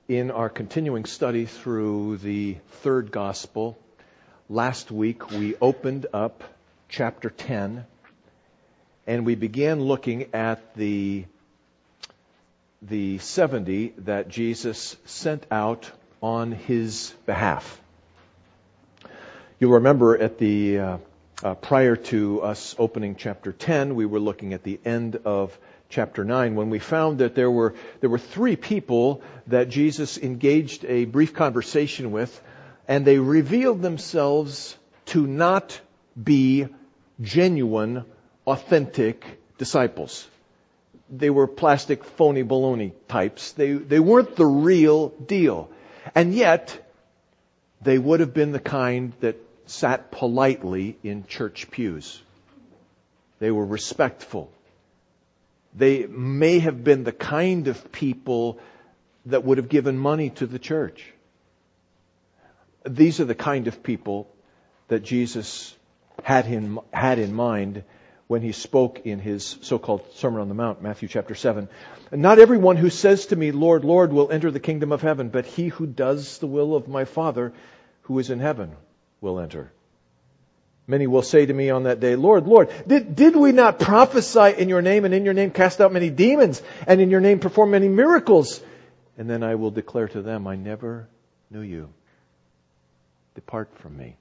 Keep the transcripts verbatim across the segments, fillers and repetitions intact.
in our continuing study through the third gospel. Last week we opened up chapter ten and we began looking at the, the seventy that Jesus sent out on his behalf. You'll remember at the uh, uh, prior to us opening chapter ten, we were looking at the end of chapter nine, when we found that there were there were three people that Jesus engaged a brief conversation with, and they revealed themselves to not be genuine, authentic disciples. They were plastic, phony baloney types. They they weren't the real deal. And yet, they would have been the kind that sat politely in church pews. They were respectful. They may have been the kind of people that would have given money to the church. These are the kind of people that Jesus had in, had in mind when he spoke in his so-called Sermon on the Mount, Matthew chapter seven. Not everyone who says to me, Lord, Lord, will enter the kingdom of heaven, but he who does the will of my Father who is in heaven will enter. Many will say to me on that day, Lord, Lord, did, did we not prophesy in your name, and in your name cast out many demons, and in your name perform many miracles? And then I will declare to them, I never knew you. Depart from me.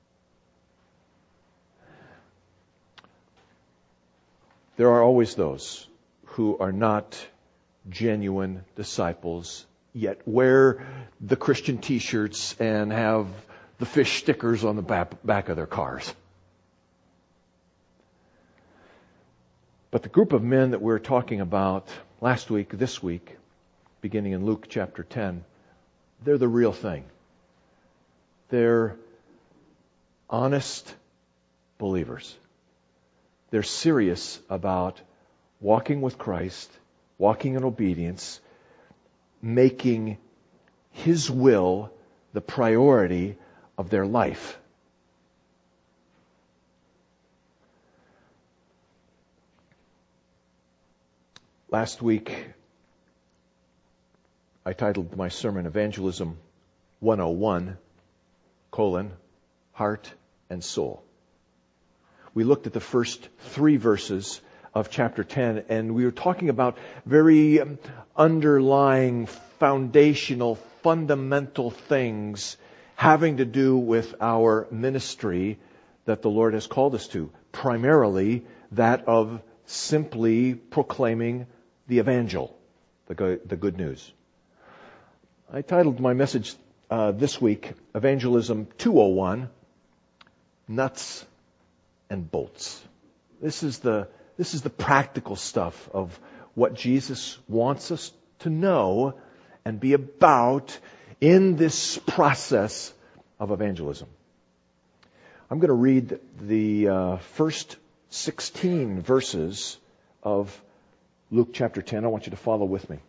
There are always those who are not genuine disciples, yet wear the Christian t-shirts and have the fish stickers on the back, back of their cars. But the group of men that we were talking about last week, this week, beginning in Luke chapter ten, they're the real thing. They're honest believers. They're serious about walking with Christ, walking in obedience, making His will the priority of their life. Last week, I titled my sermon Evangelism one oh one, colon, heart and soul. We looked at the first three verses of chapter ten, and we were talking about very underlying, foundational, fundamental things having to do with our ministry that the Lord has called us to. Primarily that of simply proclaiming the evangel, the good, the good news. I titled my message uh, this week, Evangelism two oh one, Nuts and Bolts. This is the this is the practical stuff of what Jesus wants us to know and be about in this process of evangelism. I'm going to read the uh, first sixteen verses of Luke chapter ten. I want you to follow with me.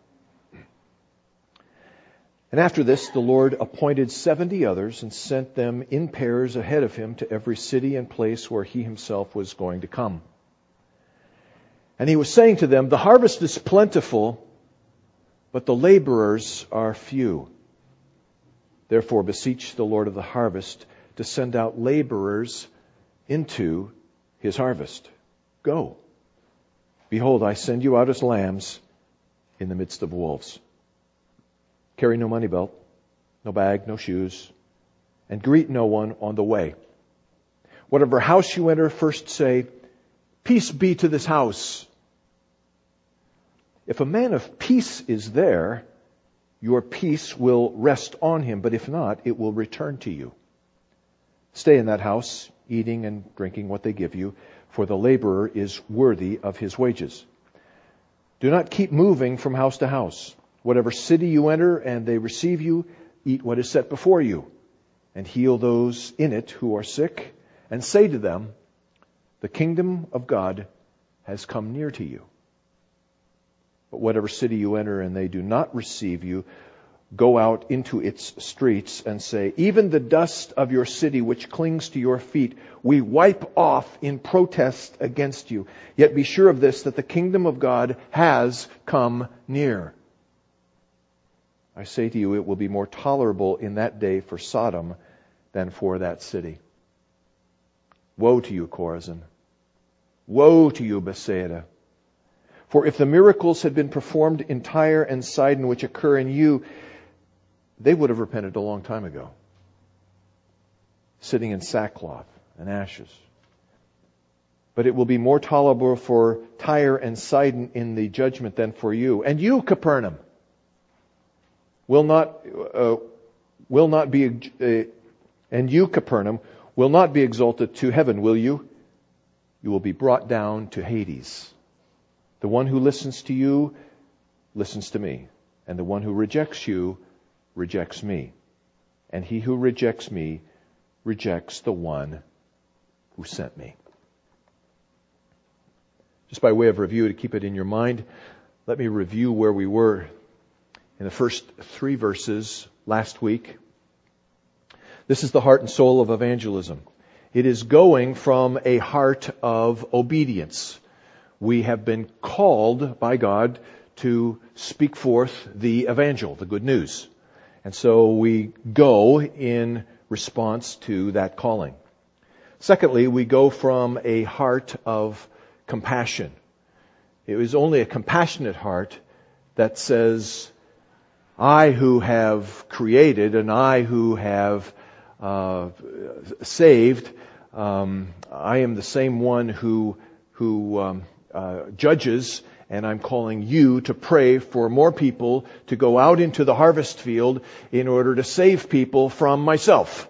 And after this, the Lord appointed seventy others and sent them in pairs ahead of him to every city and place where he himself was going to come. And he was saying to them, the harvest is plentiful, but the laborers are few. Therefore, beseech the Lord of the harvest to send out laborers into his harvest. Go. Behold, I send you out as lambs in the midst of wolves. Carry no money belt, no bag, no shoes, and greet no one on the way. Whatever house you enter, first say, peace be to this house. If a man of peace is there, your peace will rest on him, but if not, it will return to you. Stay in that house, eating and drinking what they give you, for the laborer is worthy of his wages. Do not keep moving from house to house. Whatever city you enter and they receive you, eat what is set before you, and heal those in it who are sick, and say to them, the kingdom of God has come near to you. But whatever city you enter and they do not receive you, go out into its streets and say, even the dust of your city which clings to your feet, we wipe off in protest against you. Yet be sure of this, that the kingdom of God has come near. I say to you, it will be more tolerable in that day for Sodom than for that city. Woe to you, Chorazin! Woe to you, Bethsaida! For if the miracles had been performed in Tyre and Sidon which occur in you, they would have repented a long time ago, sitting in sackcloth and ashes. But it will be more tolerable for Tyre and Sidon in the judgment than for you. And you, Capernaum, will not uh, will not be uh, and you, Capernaum, will not be exalted to heaven, will you? You will be brought down to Hades. The one who listens to you listens to me, and the one who rejects you rejects me. And he who rejects me rejects the one who sent me. Just by way of review, to keep it in your mind, let me review where we were in the first three verses last week. This is the heart and soul of evangelism. It is going from a heart of obedience. We have been called by God to speak forth the evangel, the good news. And so we go in response to that calling. Secondly, we go from a heart of compassion. It was only a compassionate heart that says, I who have created and I who have uh, saved, um, I am the same one who who um, uh, judges, and I'm calling you to pray for more people to go out into the harvest field in order to save people from myself.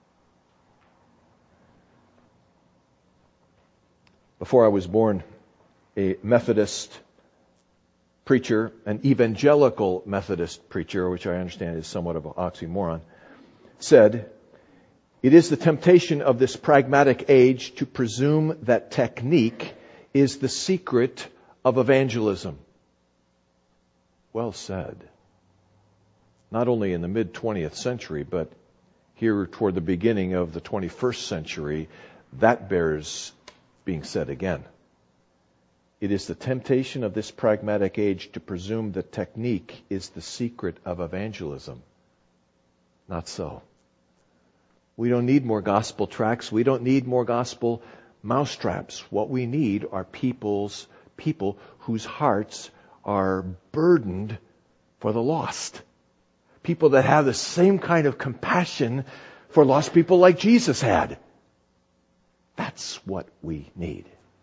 Before I was born, a Methodist preacher, an evangelical Methodist preacher, which I understand is somewhat of an oxymoron, said, "It is the temptation of this pragmatic age to presume that technique is the secret of evangelism." Well said. Not only in the mid-twentieth century, but here toward the beginning of the twenty-first century, that bears being said again. It is the temptation of this pragmatic age to presume that technique is the secret of evangelism. Not so. We don't need more gospel tracts. We don't need more gospel mousetraps. What we need are people's people whose hearts are burdened for the lost. People that have the same kind of compassion for lost people like Jesus had. That's what we need.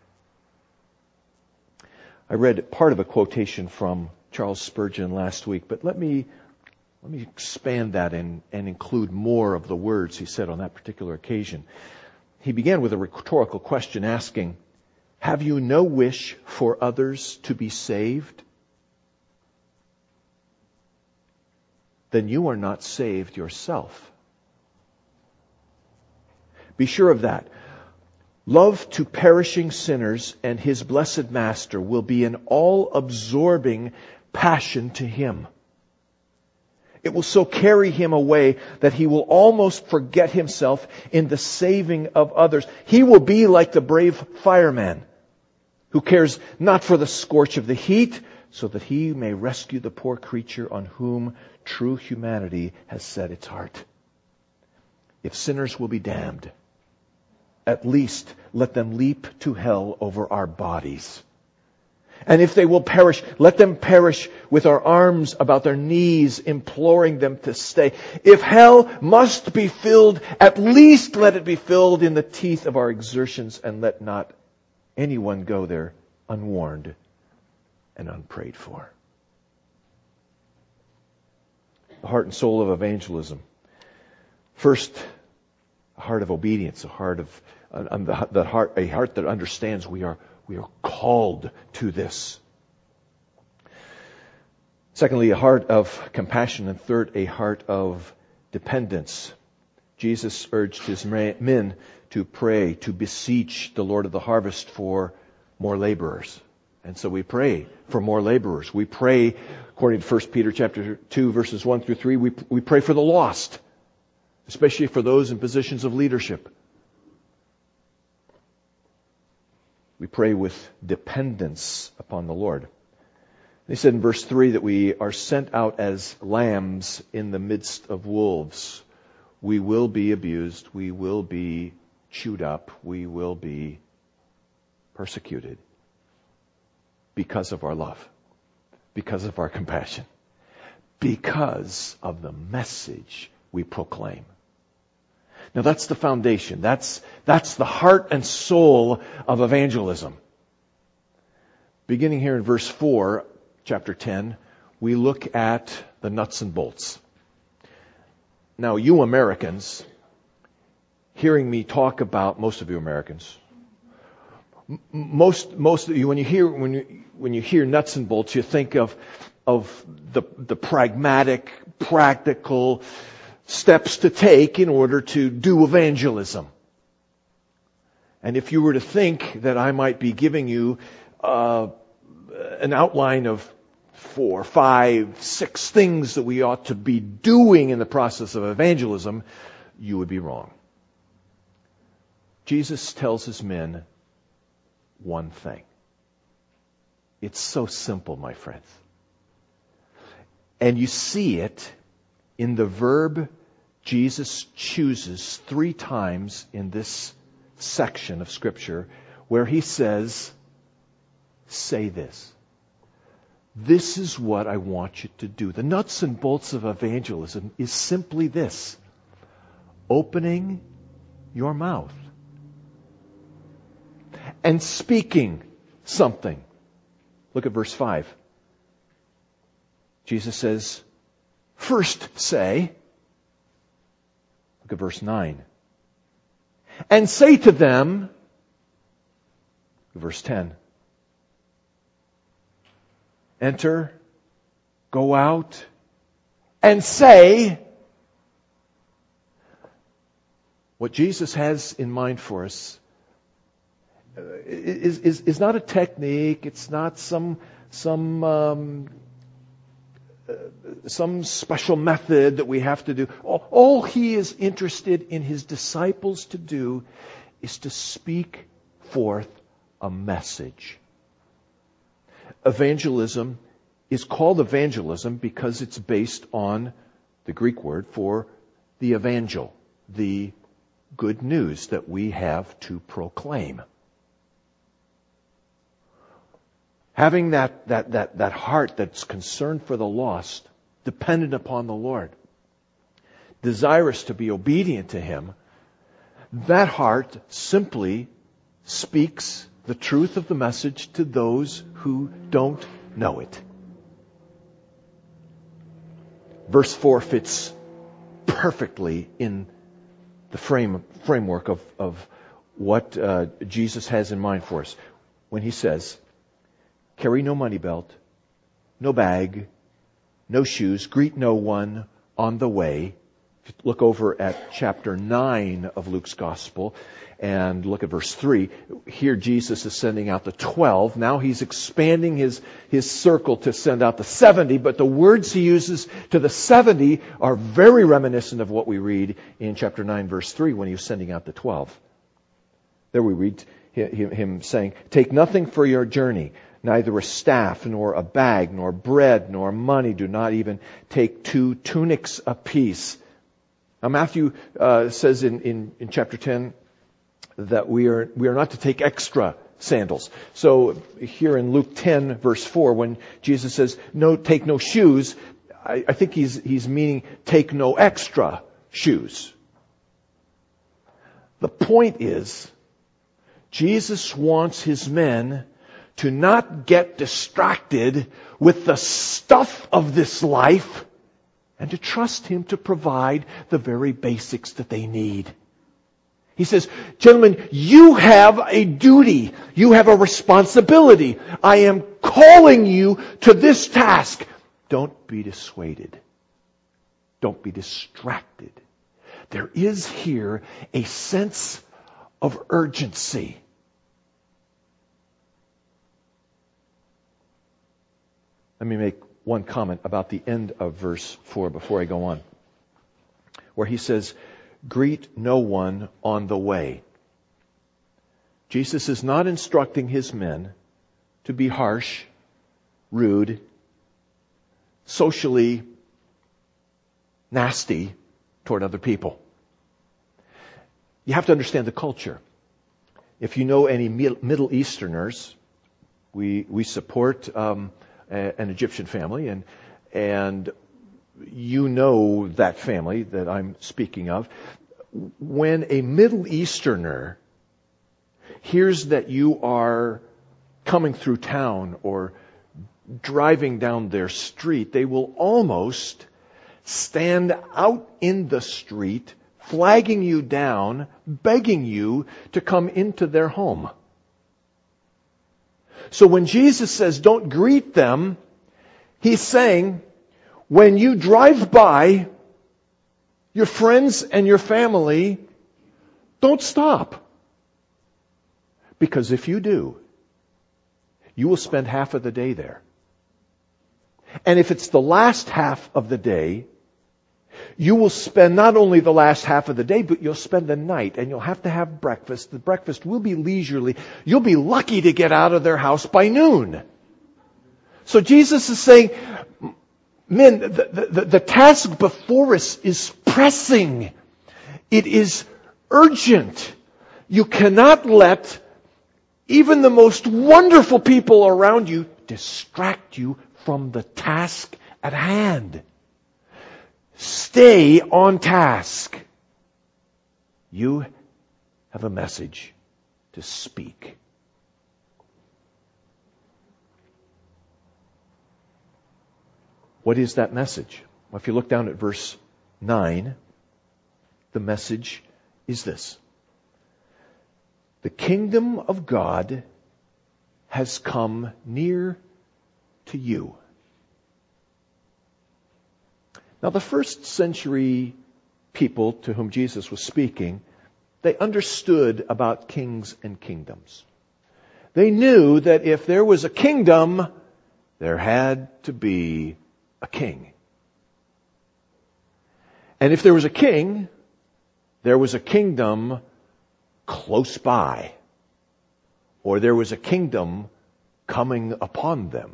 I read part of a quotation from Charles Spurgeon last week, but let me let me expand that and, and include more of the words he said on that particular occasion. He began with a rhetorical question asking, "Have you no wish for others to be saved? Then you are not saved yourself. Be sure of that. Love to perishing sinners and His blessed Master will be an all-absorbing passion to Him. It will so carry Him away that He will almost forget Himself in the saving of others. He will be like the brave fireman who cares not for the scorch of the heat, so that he may rescue the poor creature on whom true humanity has set its heart. If sinners will be damned, at least let them leap to hell over our bodies. And if they will perish, let them perish with our arms about their knees, imploring them to stay. If hell must be filled, at least let it be filled in the teeth of our exertions, and let not anyone go there unwarned and unprayed for." The heart and soul of evangelism. First, a heart of obedience, a heart of uh, the, the heart, a heart that understands we are we are called to this. Secondly, a heart of compassion, and third, a heart of dependence. Jesus urged His men to pray, to beseech the Lord of the harvest for more laborers. And so we pray for more laborers. We pray, according to First Peter chapter two, verses one through three, we, we pray for the lost, especially for those in positions of leadership. We pray with dependence upon the Lord. He said in verse three that we are sent out as lambs in the midst of wolves. We will be abused. We will be chewed up. We will be persecuted because of our love, because of our compassion, because of the message we proclaim. Now that's the foundation. That's, that's the heart and soul of evangelism. Beginning here in verse four, chapter ten, we look at the nuts and bolts. Now you Americans, hearing me talk about, most of you Americans, most most of you, when you hear when you when you hear nuts and bolts, you think of of the the pragmatic, practical steps to take in order to do evangelism. And if you were to think that I might be giving you uh, an outline of four, five, six things that we ought to be doing in the process of evangelism, you would be wrong. Jesus tells his men one thing. It's so simple, my friends. And you see it in the verb Jesus chooses three times in this section of Scripture where he says, say this. This is what I want you to do. The nuts and bolts of evangelism is simply this. Opening your mouth and speaking something. Look at verse five. Jesus says, first say, look at verse nine, and say to them, verse ten, enter, go out, and say. What Jesus has in mind for us is, is, is not a technique. It's not some some um, uh, some special method that we have to do. All, all he is interested in his disciples to do is to speak forth a message. Evangelism is called evangelism because it's based on the Greek word for the evangel, the good news that we have to proclaim. Having that, that, that, that heart that's concerned for the lost, dependent upon the Lord, desirous to be obedient to Him, that heart simply speaks the truth of the message to those who don't know it. Verse four fits perfectly in the frame framework of, of what uh, Jesus has in mind for us when he says, carry no money belt, no bag, no shoes, greet no one on the way. Look over at chapter nine of Luke's Gospel and look at verse three. Here Jesus is sending out the twelve. Now he's expanding his, his circle to send out the seventy, but the words he uses to the seventy are very reminiscent of what we read in chapter nine, verse three, when he was sending out the twelve. There we read him, him saying, take nothing for your journey, neither a staff, nor a bag, nor bread, nor money. Do not even take two tunics apiece. Now Matthew uh, says in, in, in chapter ten that we are we are not to take extra sandals. So here in Luke ten verse four, when Jesus says no, take no shoes, I, I think he's he's meaning take no extra shoes. The point is, Jesus wants his men to not get distracted with the stuff of this life and to trust him to provide the very basics that they need. He says, gentlemen, you have a duty. You have a responsibility. I am calling you to this task. Don't be dissuaded. Don't be distracted. There is here a sense of urgency. Let me make one comment about the end of verse four before I go on, where he says, greet no one on the way. Jesus is not instructing his men to be harsh, rude, socially nasty toward other people. You have to understand the culture. If you know any Middle Easterners, we we support um, a, an Egyptian family, and and you know that family that I'm speaking of. When a Middle Easterner hears that you are coming through town or driving down their street, they will almost stand out in the street, flagging you down, begging you to come into their home. So when Jesus says, don't greet them, He's saying, when you drive by your friends and your family, don't stop. Because if you do, you will spend half of the day there. And if it's the last half of the day, you will spend not only the last half of the day, but you'll spend the night, and you'll have to have breakfast. The breakfast will be leisurely. You'll be lucky to get out of their house by noon. So Jesus is saying, men, the, the, the task before us is pressing. It is urgent. You cannot let even the most wonderful people around you distract you from the task at hand. Stay on task. You have a message to speak. What is that message? Well, if you look down at verse nine, the message is this. The kingdom of God has come near to you. Now, the first century people to whom Jesus was speaking, they understood about kings and kingdoms. They knew that if there was a kingdom, there had to be a king. And if there was a king, there was a kingdom close by, or there was a kingdom coming upon them.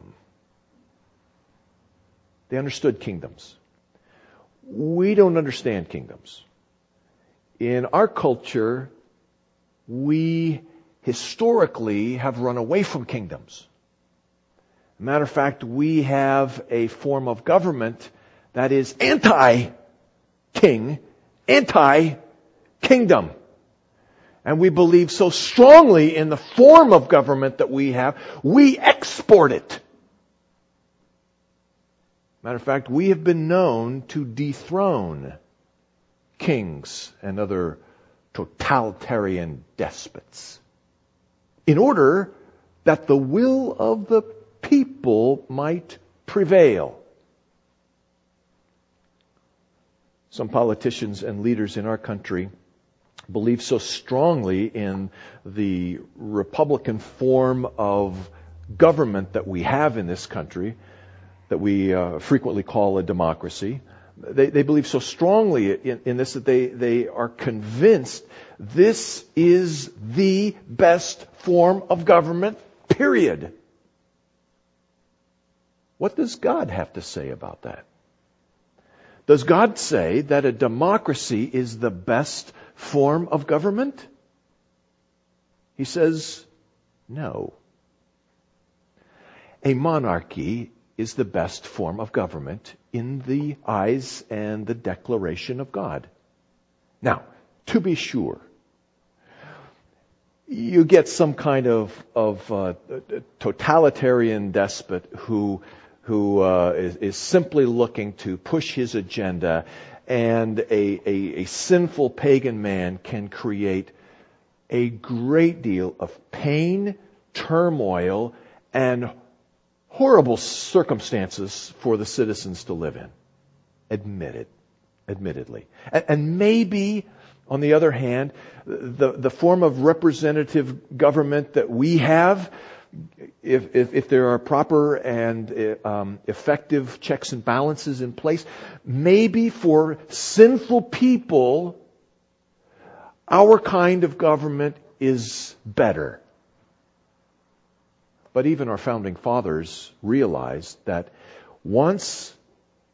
They understood kingdoms. We don't understand kingdoms. In our culture, we historically have run away from kingdoms. Matter of fact, we have a form of government that is anti-king, anti-kingdom. And we believe so strongly in the form of government that we have, we export it. Matter of fact, we have been known to dethrone kings and other totalitarian despots in order that the will of the people might prevail. Some politicians and leaders in our country believe so strongly in the Republican form of government that we have in this country, that we uh, frequently call a democracy. They, they believe so strongly in, in this that they, they are convinced this is the best form of government, period. What does God have to say about that? Does God say that a democracy is the best form of government? He says, no. A monarchy is the best form of government in the eyes and the declaration of God. Now, to be sure, you get some kind of, of uh, totalitarian despot who who uh, is, is simply looking to push his agenda, and a, a, a sinful pagan man can create a great deal of pain, turmoil, and horrible circumstances for the citizens to live in. Admit it, admittedly. And, and maybe, on the other hand, the, the form of representative government that we have, If, if, if there are proper and um, effective checks and balances in place, maybe for sinful people, our kind of government is better. But even our founding fathers realized that once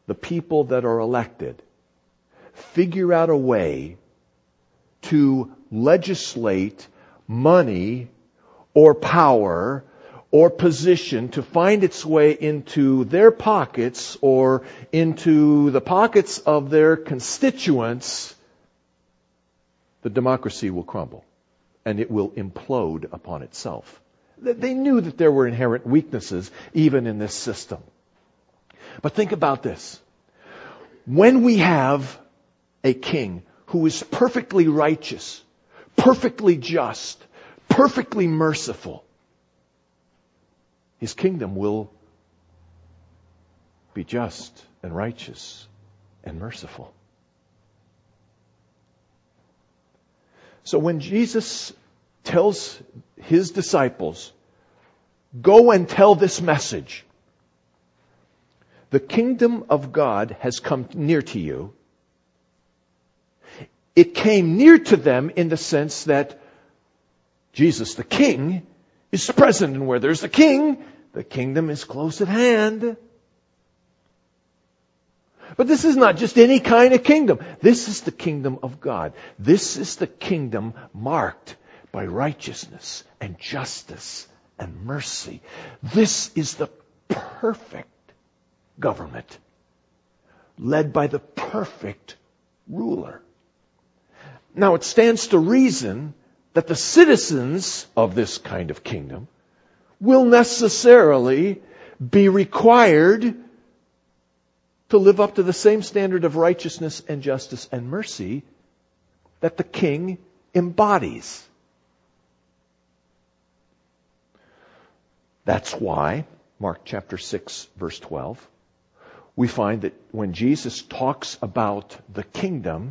the people that are elected, figure out a way to legislate money or power or position to find its way into their pockets or into the pockets of their constituents, the democracy will crumble and it will implode upon itself. They knew that there were inherent weaknesses even in this system. But think about this. When we have a king who is perfectly righteous, perfectly just, perfectly merciful, his kingdom will be just and righteous and merciful. So when Jesus tells his disciples, go and tell this message, the kingdom of God has come near to you. It came near to them in the sense that Jesus, the King, is present. And where there's the King, the kingdom is close at hand. But this is not just any kind of kingdom. This is the kingdom of God. This is the kingdom marked by righteousness and justice and mercy. This is the perfect government led by the perfect ruler. Now it stands to reason that the citizens of this kind of kingdom will necessarily be required to live up to the same standard of righteousness and justice and mercy that the king embodies. That's why, Mark chapter six, verse twelve, we find that when Jesus talks about the kingdom,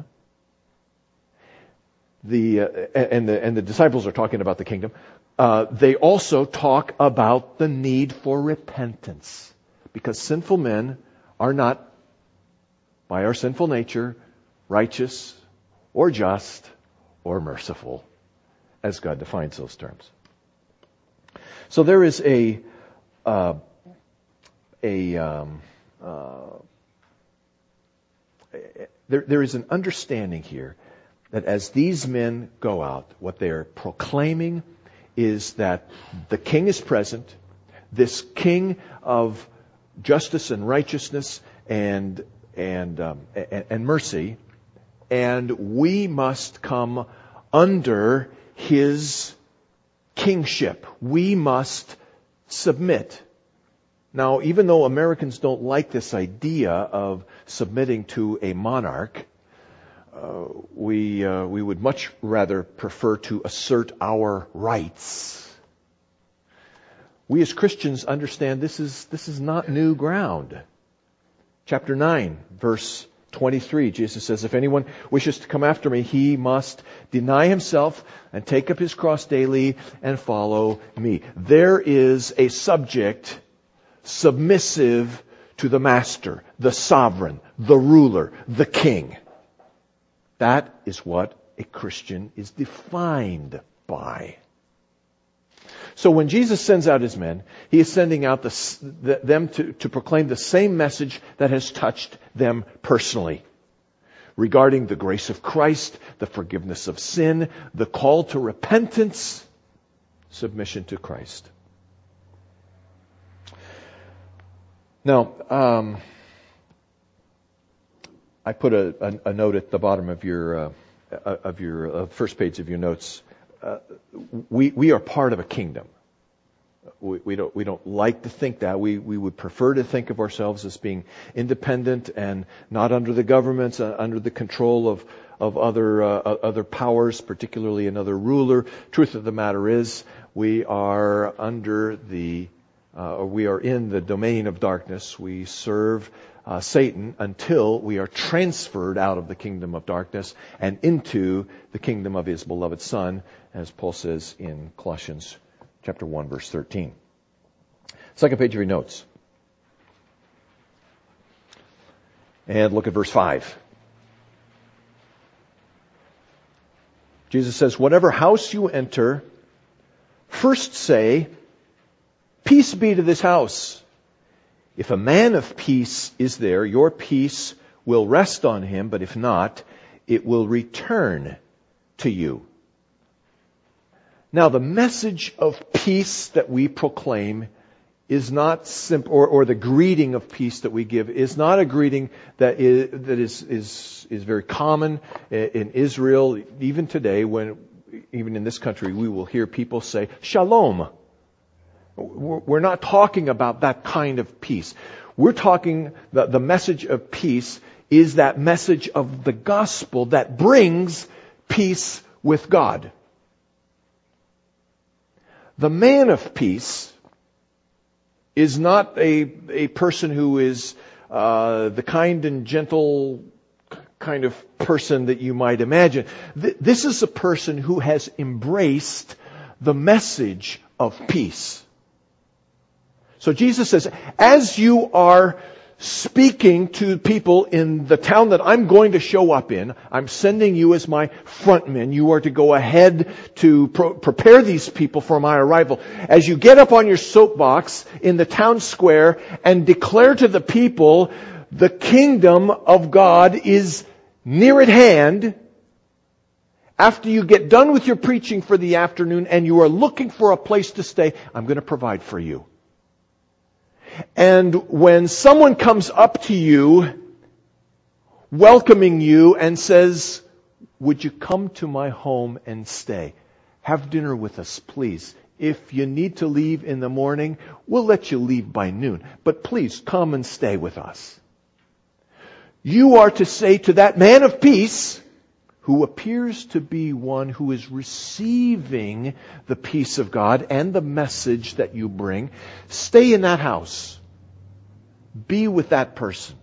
the uh, and the and the disciples are talking about the kingdom, uh, they also talk about the need for repentance, because sinful men are not, by our sinful nature, righteous or just or merciful, as God defines those terms. So there is a uh, a um, uh, there there is an understanding here that as these men go out, what they are proclaiming is that the king is present, this king of justice and righteousness and and um, and, and mercy, and we must come under his kingship. We must submit. Now, even though Americans don't like this idea of submitting to a monarch, uh, we uh, we would much rather prefer to assert our rights. We as Christians understand this is this is not new ground. Chapter nine, verse twenty-three, Jesus says, if anyone wishes to come after me, he must deny himself and take up his cross daily and follow me. There is a subject submissive to the master, the sovereign, the ruler, the king. That is what a Christian is defined by. So when Jesus sends out his men, he is sending out the, the, them to, to proclaim the same message that has touched them personally, regarding the grace of Christ, the forgiveness of sin, the call to repentance, submission to Christ. Now, um, I put a, a, a note at the bottom of your uh, of your uh, first page of your notes. Uh, we we are part of a kingdom. We, we don't we don't like to think that. We we would prefer to think of ourselves as being independent and not under the governments, uh, under the control of of other uh, other powers, particularly another ruler. Truth of the matter is, we are under the uh, or we are in the domain of darkness. We serve Uh, Satan until we are transferred out of the kingdom of darkness and into the kingdom of his beloved Son, as Paul says in Colossians chapter one, verse thirteen. Second page of your notes. And look at verse five. Jesus says, whatever house you enter, first say, peace be to this house. If a man of peace is there, your peace will rest on him, but if not, it will return to you. Now, the message of peace that we proclaim is not simple, or, or the greeting of peace that we give is not a greeting that is that is is, is very common in Israel. Even today, when even in this country, we will hear people say shalom. We're not talking about that kind of peace. We're talking, the, the message of peace is that message of the gospel that brings peace with God. The man of peace is not a, a person who is uh, the kind and gentle kind of person that you might imagine. Th- this is a person who has embraced the message of peace. So Jesus says, as you are speaking to people in the town that I'm going to show up in, I'm sending you as my frontman. You are to go ahead to pro- prepare these people for my arrival. As you get up on your soapbox in the town square and declare to the people, the kingdom of God is near at hand. After you get done with your preaching for the afternoon and you are looking for a place to stay, I'm going to provide for you. And when someone comes up to you, welcoming you and says, would you come to my home and stay? Have dinner with us, please. If you need to leave in the morning, we'll let you leave by noon. But please come and stay with us. You are to say to that man of peace, who appears to be one who is receiving the peace of God and the message that you bring, stay in that house. Be with that person.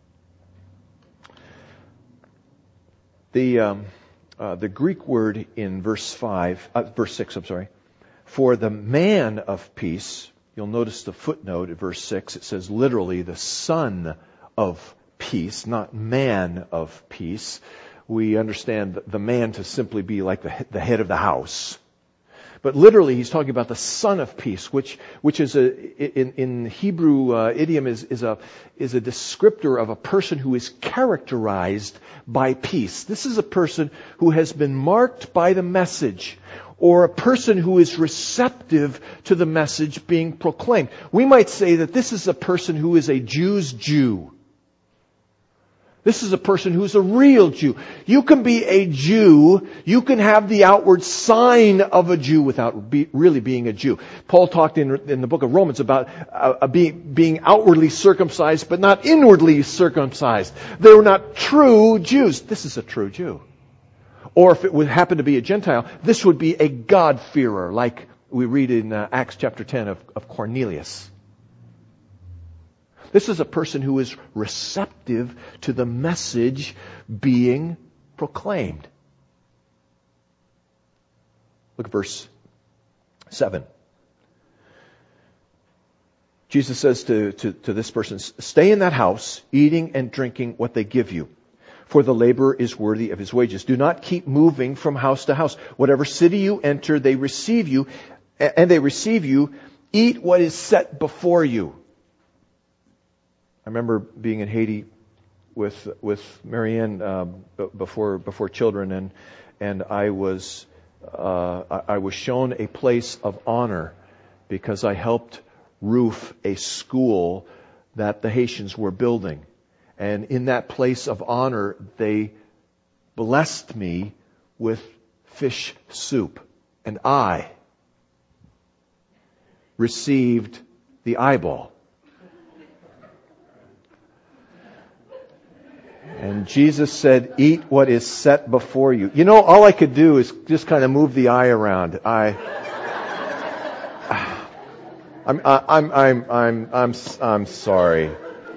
The um, uh, the Greek word in verse five, uh, verse six, I'm sorry, for the man of peace. You'll notice the footnote at verse six. It says literally the son of peace, not man of peace. We understand the man to simply be like the, the head of the house. But literally, he's talking about the son of peace, which which is a in, in Hebrew uh, idiom is is a is a descriptor of a person who is characterized by peace. This is a person who has been marked by the message, or a person who is receptive to the message being proclaimed. We might say that this is a person who is a Jew's Jew. This is a person who's a real Jew. You can be a Jew. You can have the outward sign of a Jew without be, really being a Jew. Paul talked in, in the book of Romans about uh, being, being outwardly circumcised, but not inwardly circumcised. They were not true Jews. This is a true Jew. Or if it would happen to be a Gentile, this would be a God-fearer, like we read in uh, Acts chapter ten of, of Cornelius. This is a person who is receptive to the message being proclaimed. Look at verse seven. Jesus says to, to, to this person, stay in that house, eating and drinking what they give you, for the laborer is worthy of his wages. Do not keep moving from house to house. Whatever city you enter, they receive you, and they receive you. Eat what is set before you. I remember being in Haiti with with Marianne uh, b- before before children, and and I was uh, I, I was shown a place of honor because I helped roof a school that the Haitians were building, and in that place of honor, they blessed me with fish soup, and I received the eyeball. And Jesus said, eat what is set before you. You know, all I could do is just kind of move the eye around. I, I'm, I'm, I'm, I'm, I'm, I'm sorry.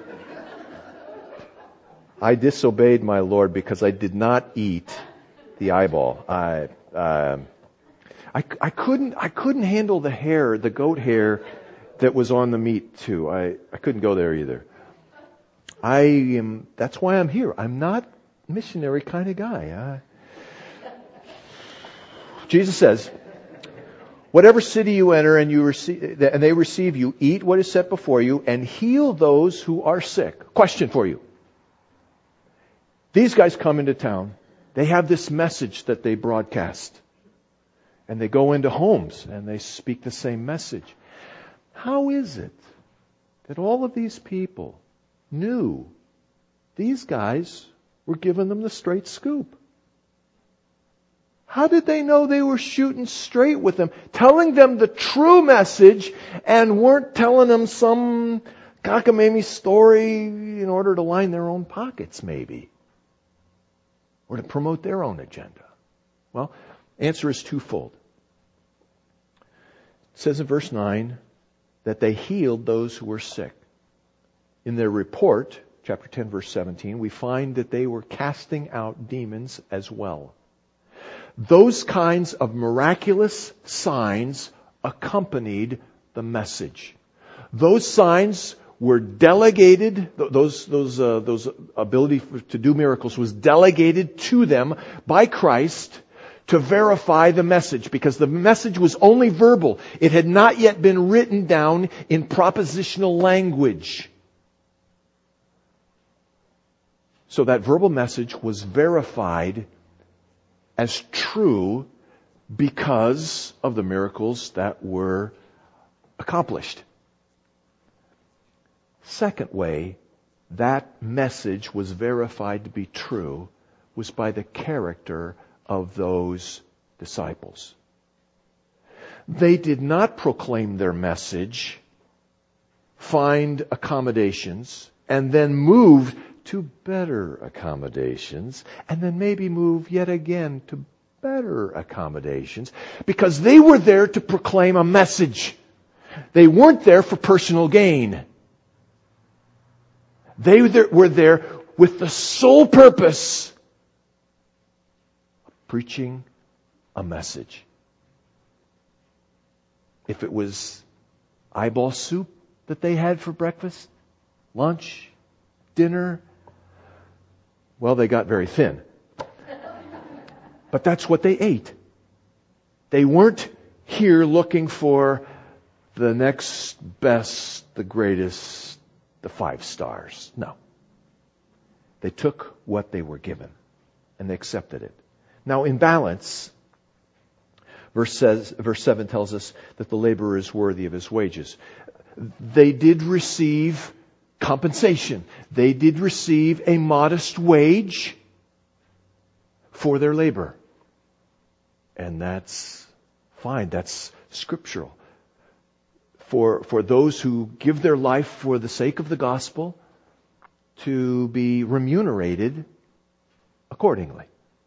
I disobeyed my Lord because I did not eat the eyeball. I, uh, I, I couldn't, I couldn't handle the hair, the goat hair that was on the meat too. I, I couldn't go there either. I am, that's why I'm here. I'm not a missionary kind of guy. I, Jesus says, Whatever city you enter and you receive, and they receive you, eat what is set before you and heal those who are sick. Question for you. These guys come into town. They have this message that they broadcast. And they go into homes and they speak the same message. How is it that all of these people knew these guys were giving them the straight scoop? How did they know they were shooting straight with them, telling them the true message and weren't telling them some cockamamie story in order to line their own pockets, maybe? Or to promote their own agenda? Well, answer is twofold. It says in verse nine that they healed those who were sick. In their report, chapter ten, verse seventeen, we find that they were casting out demons as well. Those kinds of miraculous signs accompanied the message. Those signs were delegated, those those uh, those ability to do miracles was delegated to them by Christ to verify the message, because the message was only verbal. It had not yet been written down in propositional language. So that verbal message was verified as true because of the miracles that were accomplished. Second way that message was verified to be true was by the character of those disciples. They did not proclaim their message, find accommodations, and then move to better accommodations, and then maybe move yet again to better accommodations, because they were there to proclaim a message. They weren't there for personal gain. They were there with the sole purpose of preaching a message. If it was eyeball soup that they had for breakfast, lunch, dinner, well, they got very thin. But that's what they ate. They weren't here looking for the next best, the greatest, the five stars. No. They took what they were given and they accepted it. Now, in balance, verse says, verse seven tells us that the laborer is worthy of his wages. They did receive compensation. They did receive a modest wage for their labor. And that's fine. That's scriptural. For, for those who give their life for the sake of the gospel, to be remunerated accordingly.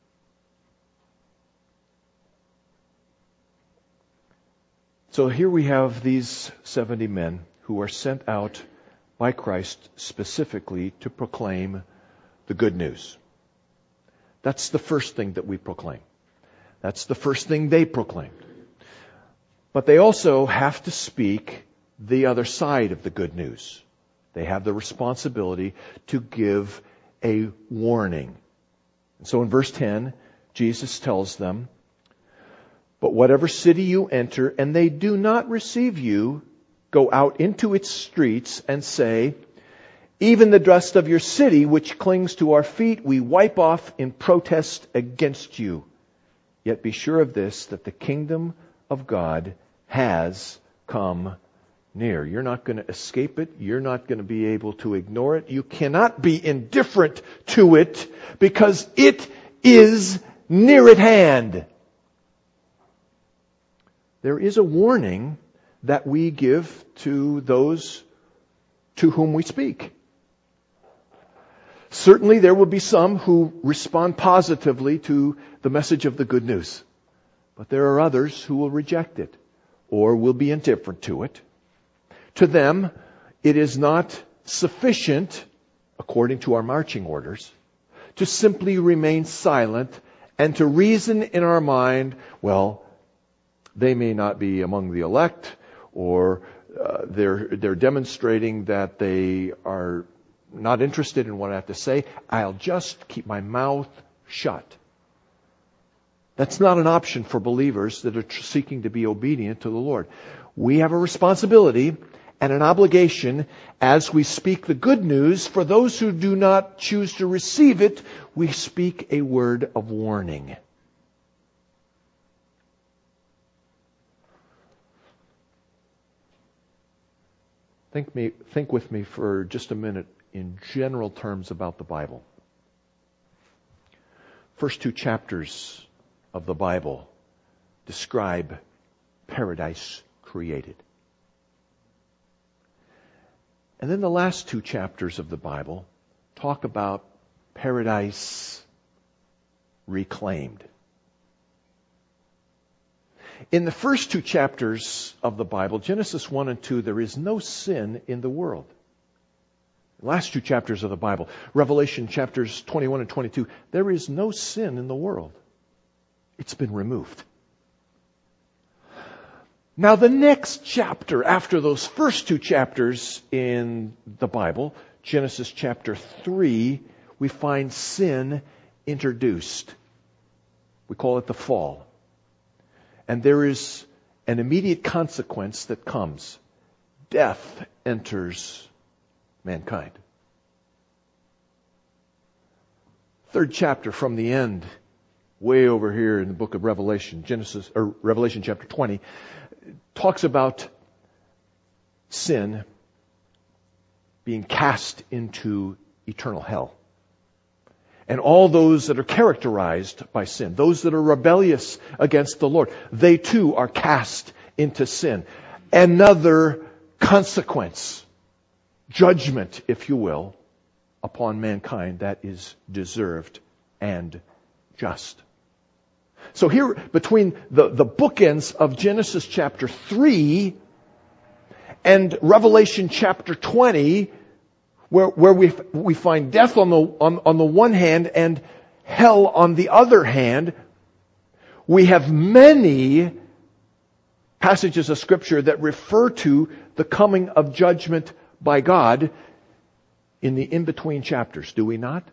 So here we have these seventy men who are sent out by Christ specifically to proclaim the good news. That's the first thing that we proclaim. That's the first thing they proclaimed. But they also have to speak the other side of the good news. They have the responsibility to give a warning. And so in verse ten, Jesus tells them, "But whatever city you enter and they do not receive you, go out into its streets and say, even the dust of your city which clings to our feet we wipe off in protest against you. Yet be sure of this, that the kingdom of God has come near." You're not going to escape it. You're not going to be able to ignore it. You cannot be indifferent to it, because it is near at hand. There is a warning that we give to those to whom we speak. Certainly there will be some who respond positively to the message of the good news. But there are others who will reject it or will be indifferent to it. To them, it is not sufficient, according to our marching orders, to simply remain silent and to reason in our mind, well, they may not be among the elect, or uh, they're they're demonstrating that they are not interested in what I have to say. I'll just keep my mouth shut. That's not an option for believers that are seeking to be obedient to the Lord. We have a responsibility and an obligation as we speak the good news. For those who do not choose to receive it, we speak a word of warning. Think me, think with me for just a minute in general terms about the Bible. First two chapters of the Bible describe paradise created. And then the last two chapters of the Bible talk about paradise reclaimed. In the first two chapters of the Bible, Genesis one and two, there is no sin in the world. The last two chapters of the Bible, Revelation chapters twenty-one and twenty-two, there is no sin in the world. It's been removed. Now the next chapter after those first two chapters in the Bible, Genesis chapter three, we find sin introduced. We call it the fall. And there is an immediate consequence that comes. Death enters mankind. Third chapter from the end, way over here in the book of Revelation, Genesis or Revelation chapter twenty, talks about sin being cast into eternal hell. And all those that are characterized by sin, those that are rebellious against the Lord, they too are cast into sin. Another consequence, judgment, if you will, upon mankind that is deserved and just. So here, between the, the bookends of Genesis chapter three and Revelation chapter twenty, where, where we we find death on the on, on the one hand and hell on the other hand, we have many passages of Scripture that refer to the coming of judgment by God in the in-between chapters, do we not?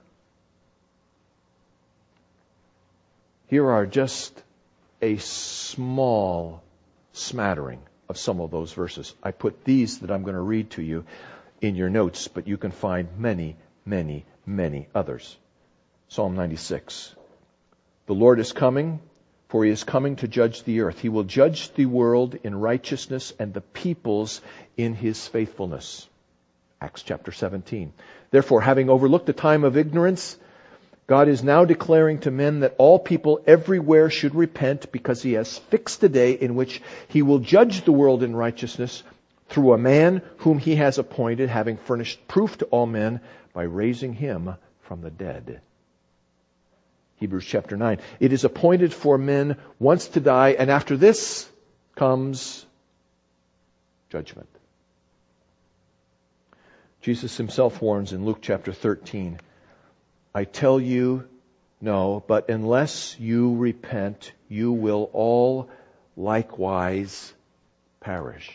Here are just a small smattering of some of those verses. I put these that I'm going to read to you in your notes, but you can find many, many, many others. Psalm ninety-six. The Lord is coming, for He is coming to judge the earth. He will judge the world in righteousness and the peoples in His faithfulness. Acts chapter seventeen. Therefore, having overlooked the time of ignorance, God is now declaring to men that all people everywhere should repent, because He has fixed a day in which He will judge the world in righteousness through a man whom He has appointed, having furnished proof to all men by raising Him from the dead. Hebrews chapter nine. It is appointed for men once to die, and after this comes judgment. Jesus Himself warns in Luke chapter thirteen, I tell you, no, but unless you repent, you will all likewise perish.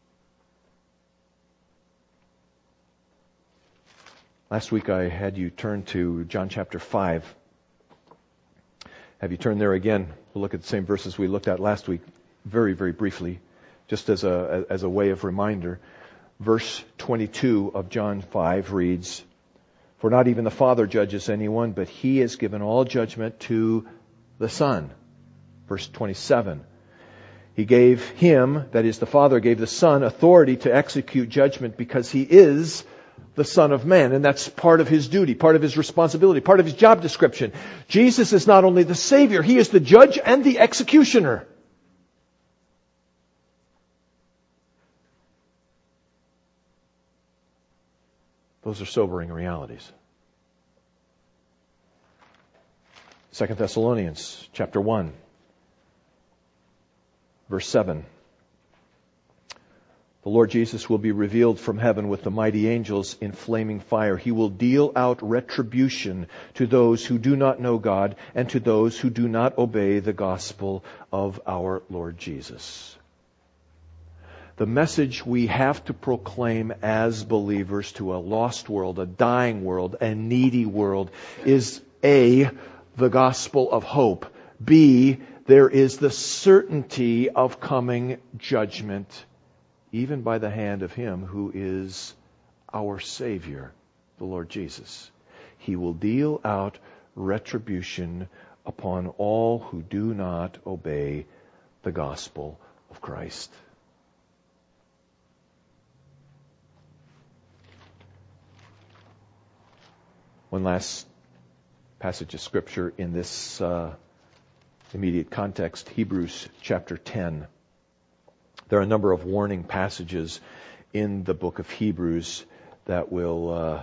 Last week I had you turn to John chapter five. Have you turned there again? We'll look at the same verses we looked at last week, very, very briefly, just as a as a way of reminder. Verse twenty-two of John five reads, For not even the Father judges anyone, but He has given all judgment to the Son. Verse twenty-seven. He gave Him, that is the Father, gave the Son authority to execute judgment, because He is the Son of Man. And that's part of His duty, part of His responsibility, part of His job description. Jesus is not only the Savior, He is the judge and the executioner. Those are sobering realities. Second Thessalonians chapter one, verse seven. The Lord Jesus will be revealed from heaven with the mighty angels in flaming fire. He will deal out retribution to those who do not know God and to those who do not obey the gospel of our Lord Jesus. The message we have to proclaim as believers to a lost world, a dying world, a needy world is A, the gospel of hope. B, there is the certainty of coming judgment, even by the hand of Him who is our Savior, the Lord Jesus. He will deal out retribution upon all who do not obey the gospel of Christ. One last passage of Scripture in this uh, immediate context, Hebrews chapter ten. There are a number of warning passages in the book of Hebrews that will uh,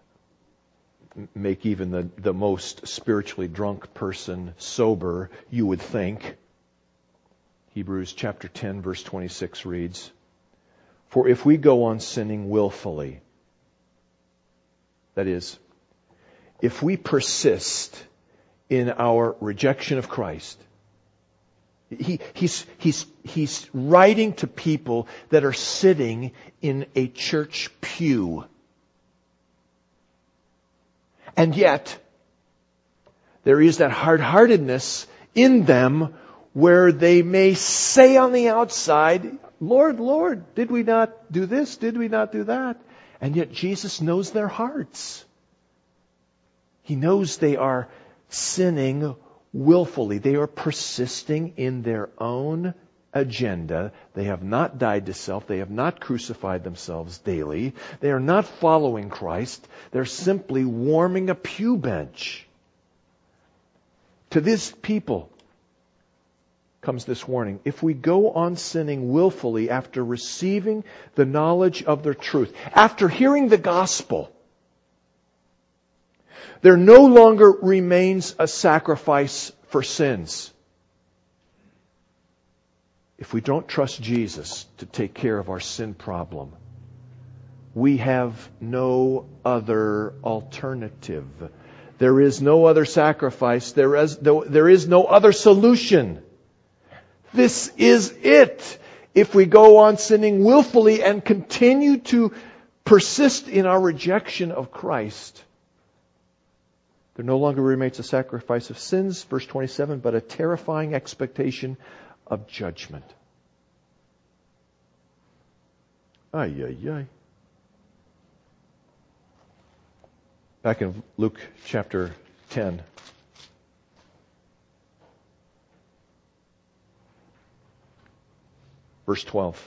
make even the, the most spiritually drunk person sober, you would think. Hebrews chapter ten, verse twenty-six reads, "For if we go on sinning willfully," that is, if we persist in our rejection of Christ, he, he's, he's, he's writing to people that are sitting in a church pew. And yet, there is that hard-heartedness in them where they may say on the outside, "Lord, Lord, did we not do this? Did we not do that?" And yet Jesus knows their hearts. He knows they are sinning willfully. They are persisting in their own agenda. They have not died to self. They have not crucified themselves daily. They are not following Christ. They're simply warming a pew bench. To this people comes this warning. If we go on sinning willfully after receiving the knowledge of the truth, after hearing the gospel, there no longer remains a sacrifice for sins. If we don't trust Jesus to take care of our sin problem, we have no other alternative. There is no other sacrifice. There is, there is no other solution. This is it. If we go on sinning willfully and continue to persist in our rejection of Christ, there no longer remains a sacrifice of sins, verse twenty-seven, but a terrifying expectation of judgment. Ay, ay, ay. Back in Luke chapter ten. Verse twelve.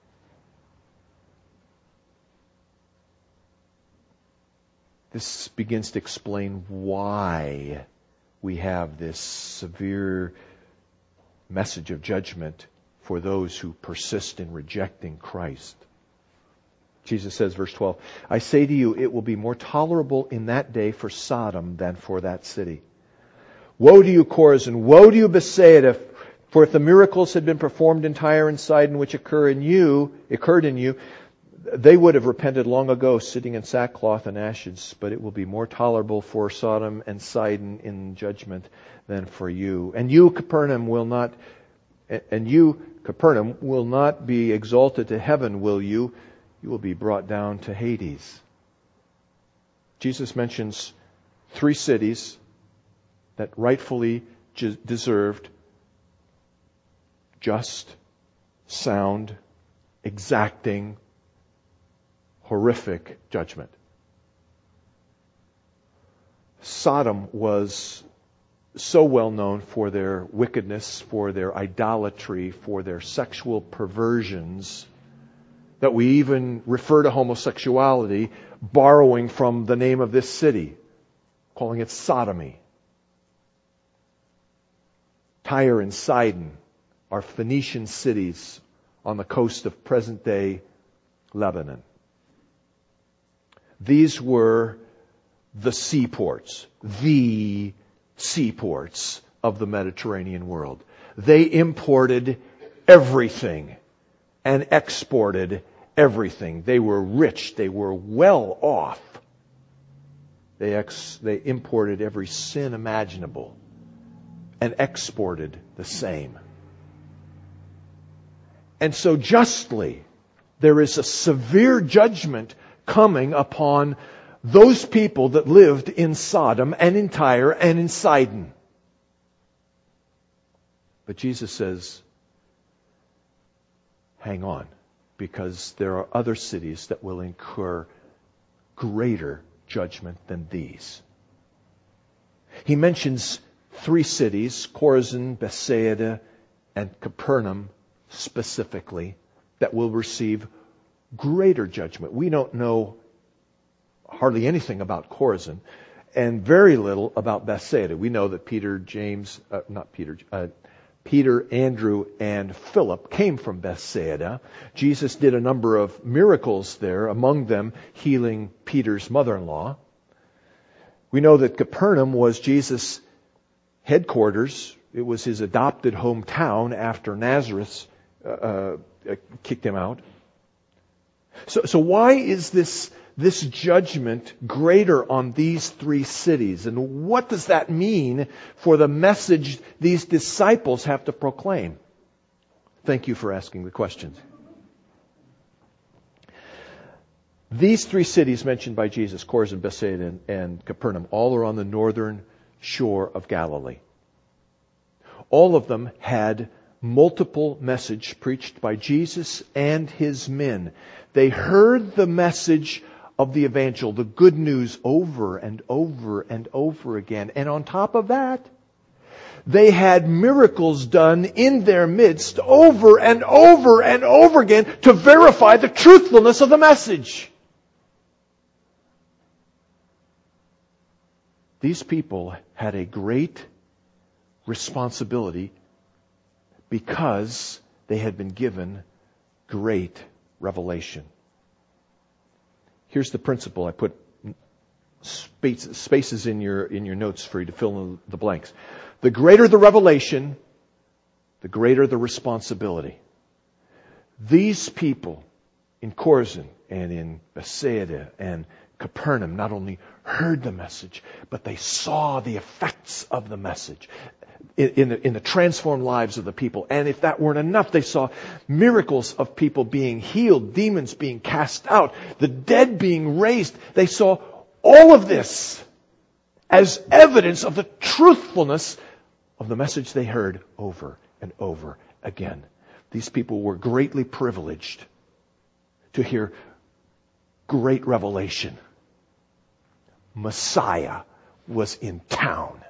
This begins to explain why we have this severe message of judgment for those who persist in rejecting Christ. Jesus says, verse twelve, "I say to you, it will be more tolerable in that day for Sodom than for that city. Woe to you, Chorazin! Woe to you, Bethsaida! For if the miracles had been performed in Tyre and Sidon, which occur in you, occurred in you, they would have repented long ago, sitting in sackcloth and ashes. But it will be more tolerable for Sodom and Sidon in judgment than for you. And you, Capernaum, will not, and you, Capernaum, will not be exalted to heaven, will you? You will be brought down to Hades." Jesus mentions three cities that rightfully deserved just, sound, exacting, horrific judgment. Sodom was so well known for their wickedness, for their idolatry, for their sexual perversions, that we even refer to homosexuality borrowing from the name of this city, calling it sodomy. Tyre and Sidon are Phoenician cities on the coast of present-day Lebanon. These were the seaports, the seaports of the Mediterranean world. They imported everything and exported everything. They were rich. They were well off. They, ex- they imported every sin imaginable and exported the same. And so justly, there is a severe judgment coming upon those people that lived in Sodom and in Tyre and in Sidon. But Jesus says, hang on, because there are other cities that will incur greater judgment than these. He mentions three cities, Chorazin, Bethsaida, and Capernaum specifically, that will receive greater judgment. We don't know hardly anything about Chorazin and very little about Bethsaida. We know that Peter, James, uh, not Peter, uh, Peter, Andrew, and Philip came from Bethsaida. Jesus did a number of miracles there, among them healing Peter's mother-in-law. We know that Capernaum was Jesus' headquarters. It was his adopted hometown after Nazareth uh, uh, kicked him out. So, so why is this this judgment greater on these three cities? And what does that mean for the message these disciples have to proclaim? Thank you for asking the questions. These three cities mentioned by Jesus, Chorazin, Bethsaida, and, and Capernaum, all are on the northern shore of Galilee. All of them had multiple message preached by Jesus and his men. They heard the message of the evangel, the good news, over and over and over again. And on top of that, they had miracles done in their midst over and over and over again to verify the truthfulness of the message. These people had a great responsibility because they had been given great revelation. Here's the principle. I put space, spaces in your in your notes for you to fill in the blanks. The greater the revelation, the greater the responsibility. These people in Chorazin and in Bethsaida and Capernaum not only heard the message, but they saw the effects of the message in, in, the, in the transformed lives of the people. And if that weren't enough, they saw miracles of people being healed, demons being cast out, the dead being raised. They saw all of this as evidence of the truthfulness of the message they heard over and over again. These people were greatly privileged to hear great revelation. Messiah was in town.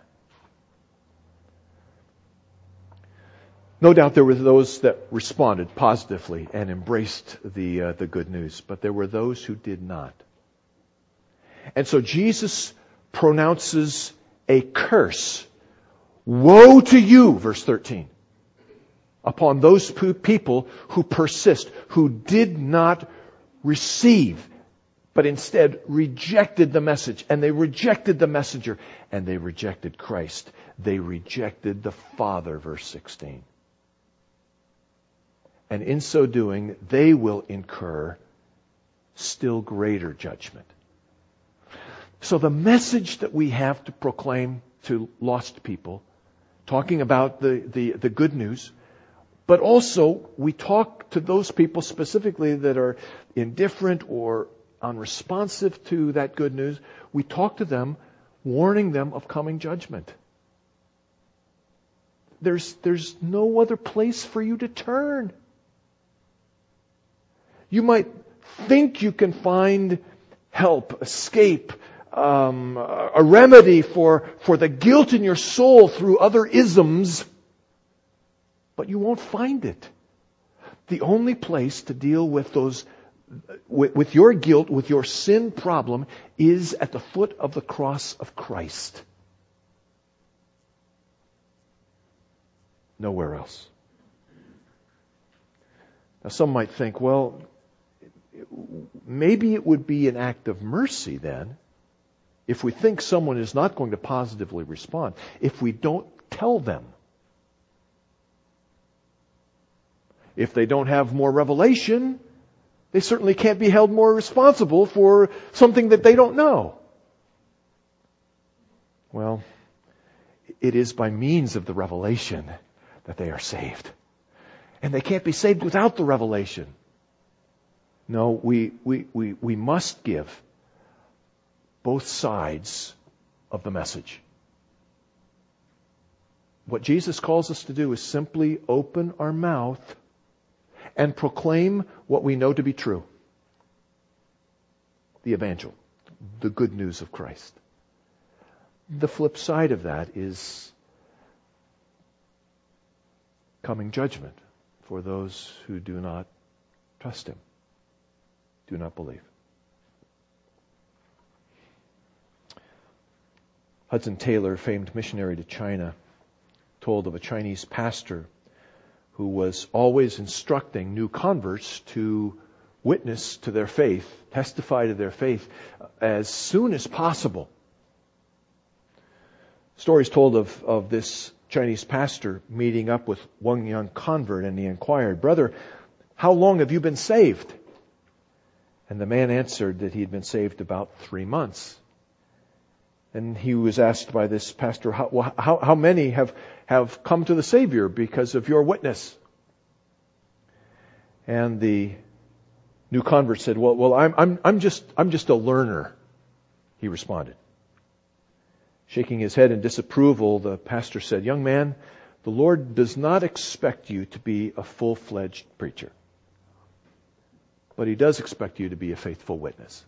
No doubt there were those that responded positively and embraced the uh, the good news, but there were those who did not. And so Jesus pronounces a curse. Woe to you, verse thirteen, upon those people who persist, who did not receive, but instead rejected the message. And they rejected the messenger. And they rejected Christ. They rejected the Father, verse sixteen. And in so doing, they will incur still greater judgment. So the message that we have to proclaim to lost people, talking about the, the, the good news, but also we talk to those people specifically that are indifferent or unresponsive to that good news. We talk to them, warning them of coming judgment. There's, there's no other place for you to turn. You might think you can find help, escape, um, a remedy for, for the guilt in your soul through other isms, but you won't find it. The only place to deal with those, with, with your guilt, with your sin problem, is at the foot of the cross of Christ. Nowhere else. Now some might think, well, maybe it would be an act of mercy then, if we think someone is not going to positively respond, if we don't tell them. If they don't have more revelation, they certainly can't be held more responsible for something that they don't know. Well, it is by means of the revelation that they are saved. And they can't be saved without the revelation. No, we, we, we, we must give both sides of the message. What Jesus calls us to do is simply open our mouth and proclaim what we know to be true. The evangel, the good news of Christ. The flip side of that is coming judgment for those who do not trust Him, do not believe. Hudson Taylor, famed missionary to China, told of a Chinese pastor who was always instructing new converts to witness to their faith, testify to their faith as soon as possible. Stories told of, of this Chinese pastor meeting up with one young convert, and he inquired, "Brother, how long have you been saved?" And the man answered that he had been saved about three months. And he was asked by this pastor, how, how, how many have, have come to the Savior because of your witness? And the new convert said, well, well I'm, I'm, I'm, just, I'm just a learner, he responded. Shaking his head in disapproval, the pastor said, "Young man, the Lord does not expect you to be a full-fledged preacher. But He does expect you to be a faithful witness."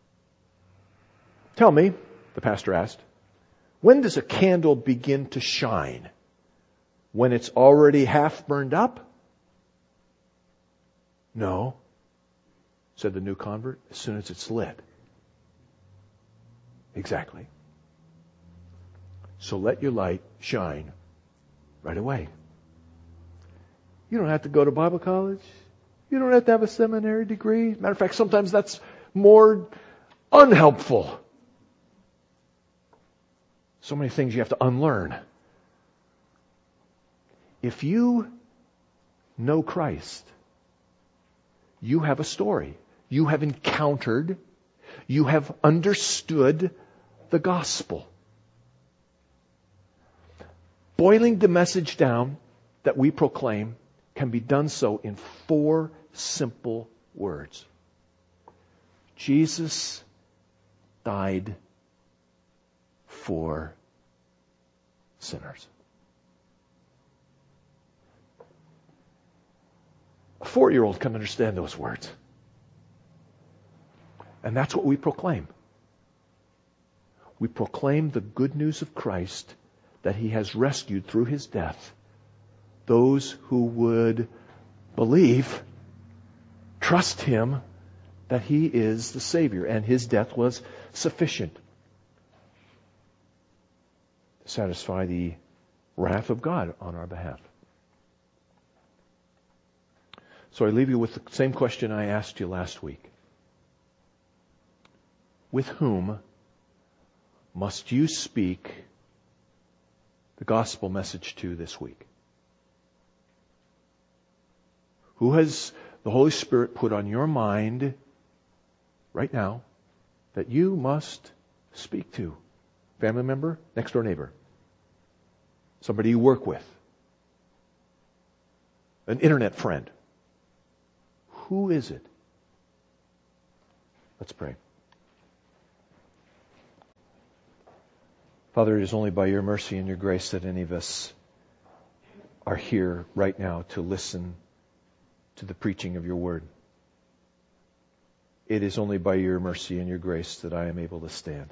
"Tell me," the pastor asked, "when does a candle begin to shine? When it's already half burned up?" "No," said the new convert, "as soon as it's lit." "Exactly. So let your light shine right away. You don't have to go to Bible college. You don't have to have a seminary degree. Matter of fact, sometimes that's more unhelpful. So many things you have to unlearn. If you know Christ, you have a story. You have encountered, you have understood the gospel. Boiling the message down that we proclaim can be done so in four simple words. Jesus died for sinners. A four-year-old can understand those words. And that's what we proclaim. We proclaim the good news of Christ, that He has rescued through His death those who would believe, trust Him, that He is the Savior, and His death was sufficient to satisfy the wrath of God on our behalf. So I leave you with the same question I asked you last week. With whom must you speak the gospel message to this week? Who has the Holy Spirit put on your mind right now that you must speak to? Family member, next door neighbor, somebody you work with, an internet friend. Who is it? Let's pray. Father, it is only by your mercy and your grace that any of us are here right now to listen to the preaching of your word. It is only by your mercy and your grace that I am able to stand.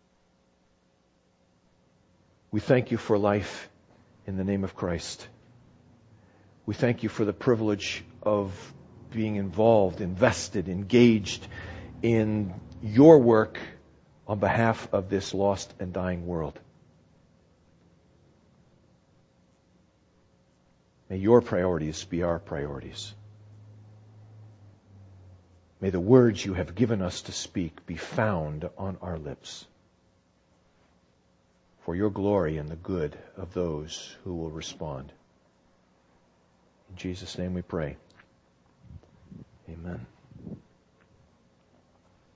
We thank you for life in the name of Christ. We thank you for the privilege of being involved, invested, engaged in your work on behalf of this lost and dying world. May your priorities be our priorities. May the words you have given us to speak be found on our lips for your glory and the good of those who will respond. In Jesus' name we pray. Amen.